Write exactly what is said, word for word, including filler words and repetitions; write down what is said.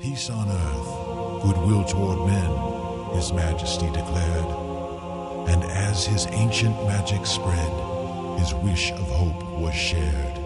Peace on earth, goodwill toward men, his majesty declared. And as his ancient magic spread, his wish of hope was shared.